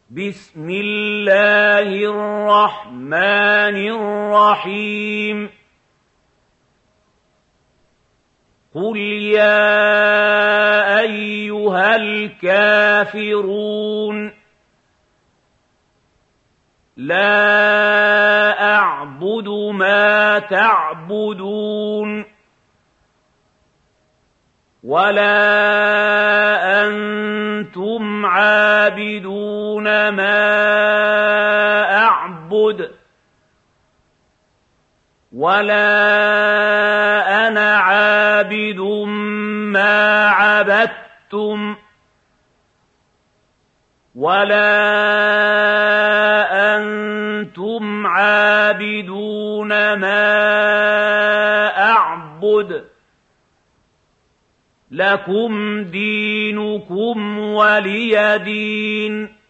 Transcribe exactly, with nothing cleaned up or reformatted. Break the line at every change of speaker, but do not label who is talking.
بسم الله الرحمن الرحيم قل يا أيها الكافرون لا أعبد ما تعبدون ولا أنتم عابدون ما أعبد ولا أنا عابد ما عبدتم ولا أنتم عابدون ما أعبد لكم دينكم ولي دين